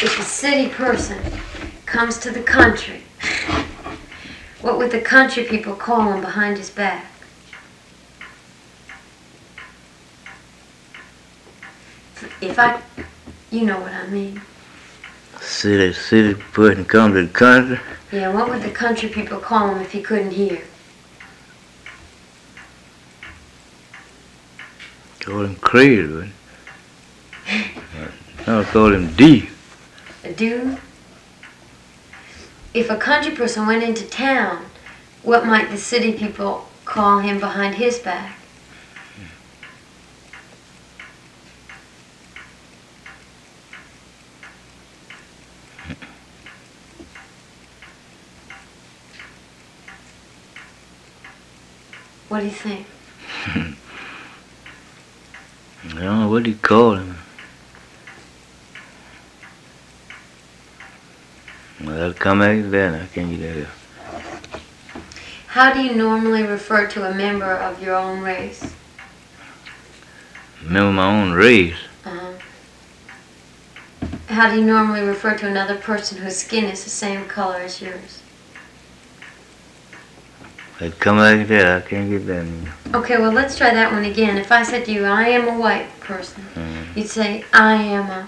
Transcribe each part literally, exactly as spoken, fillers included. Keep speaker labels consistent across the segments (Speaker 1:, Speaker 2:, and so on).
Speaker 1: If a city person comes to the country, what would the country people call him behind his back? If I, you know what I mean.
Speaker 2: City, city person come to the country?
Speaker 1: Yeah, what would the country people call him if he couldn't hear?
Speaker 2: Call him crazy, wouldn't I would call him deep.
Speaker 1: A dude? If a country person went into town, what might the city people call him behind his back? What do you think?
Speaker 2: I don't know what do you call him. Well, I'll come back then. I can't get that.
Speaker 1: How do you normally refer to a member of your own race?
Speaker 2: Remember my own race?
Speaker 1: Uh-huh. How do you normally refer to another person whose skin is the same color as yours?
Speaker 2: I'd come back there. I can't get that anymore.
Speaker 1: Okay, well, let's try that one again. If I said to you, I am a white person,
Speaker 2: Mm-hmm.
Speaker 1: you'd say, I am a...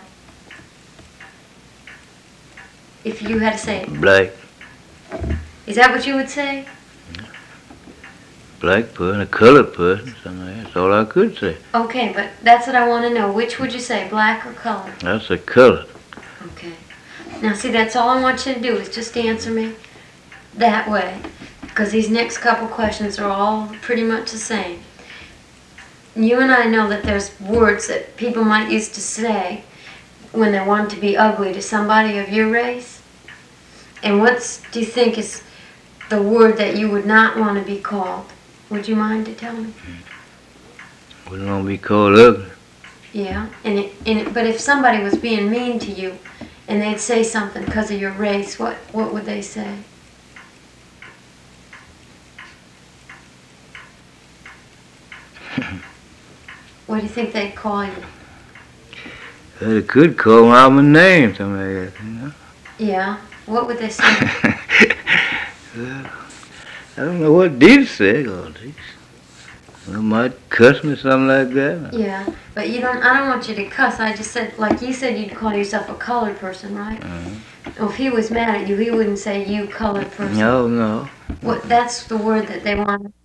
Speaker 1: If you had to say it.
Speaker 2: Black.
Speaker 1: Is that what you would say?
Speaker 2: Black person, a colored person, something like that. That's all I could say.
Speaker 1: Okay, but that's what I want to know. Which would you say, black or colored?
Speaker 2: That's a colored.
Speaker 1: Okay. Now, see, that's all I want you to do is just answer me that way. Because these next couple questions are all pretty much the same. You and I know that there's words that people might use to say when they want to be ugly to somebody of your race. And what do you think is the word that you would not want to be called? Would you mind to tell me?
Speaker 2: Wouldn't want to be called ugly.
Speaker 1: Yeah, and it, and it, but if somebody was being mean to you and they'd say something because of your race, what, what would they say? What do you think they'd call you?
Speaker 2: They could call me out my name, something like that, you know?
Speaker 1: Yeah, what would they say?
Speaker 2: Well, I don't know what did say, all this. They might cuss me, something like that.
Speaker 1: Yeah, but you don't. I don't want you to cuss. I just said, like you said, you'd call yourself a colored person, right?
Speaker 2: Uh-huh.
Speaker 1: Well, if he was mad at you, he wouldn't say you colored person.
Speaker 2: No, no.
Speaker 1: What? That's the word that they want.